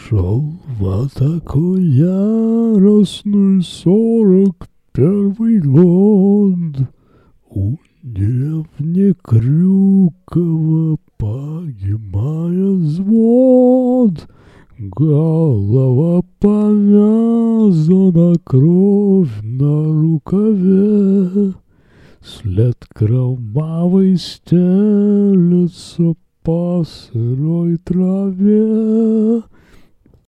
Шел в атаку яростный 41-й год. У деревни Крюково погибает взвод. Голова повязана, кровь на рукаве. След кровавый стелется по сырой траве.